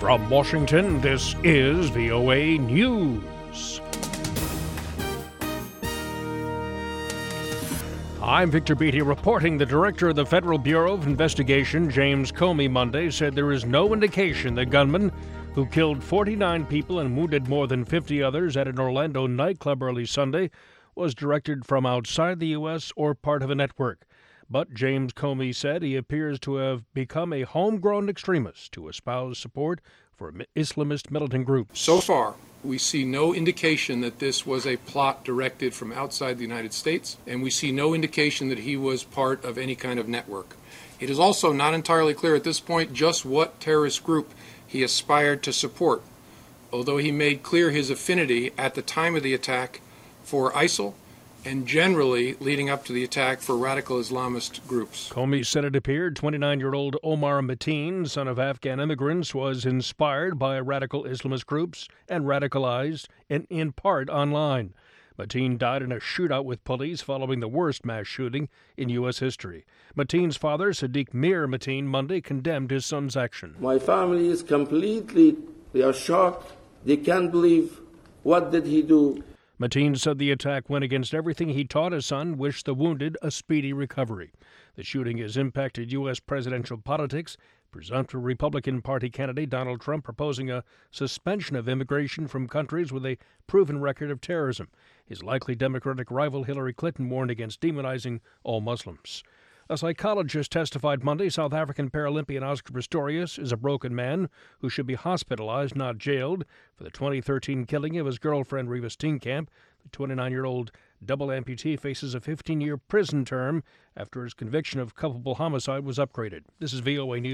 From Washington, this is VOA News. I'm Victor Beatty reporting. The director of the Federal Bureau of Investigation, James Comey, Monday said there is no indication the gunman who killed 49 people and wounded more than 50 others at an Orlando nightclub early Sunday was directed from outside the U.S. or part of a network. But James Comey said he appears to have become a homegrown extremist to espouse support for Islamist militant groups. So far, we see no indication that this was a plot directed from outside the United States, and we see no indication that he was part of any kind of network. It is also not entirely clear at this point just what terrorist group he aspired to support, although he made clear his affinity at the time of the attack for ISIL and generally leading up to the attack for radical Islamist groups. Comey said it appeared 29-year-old Omar Mateen, son of Afghan immigrants, was inspired by radical Islamist groups and radicalized in part online. Mateen died in a shootout with police following the worst mass shooting in U.S. history. Mateen's father, Sadiq Mir Mateen, Monday condemned his son's action. My family is they are shocked. They can't believe what did he do. Mateen said the attack went against everything he taught his son, wished the wounded a speedy recovery. The shooting has impacted U.S. presidential politics. Presumptive Republican Party candidate Donald Trump proposing a suspension of immigration from countries with a proven record of terrorism. His likely Democratic rival Hillary Clinton warned against demonizing all Muslims. A psychologist testified Monday South African Paralympian Oscar Pistorius is a broken man who should be hospitalized, not jailed, for the 2013 killing of his girlfriend Reeva Steenkamp. The 29-year-old double amputee faces a 15-year prison term after his conviction of culpable homicide was upgraded. This is VOA News.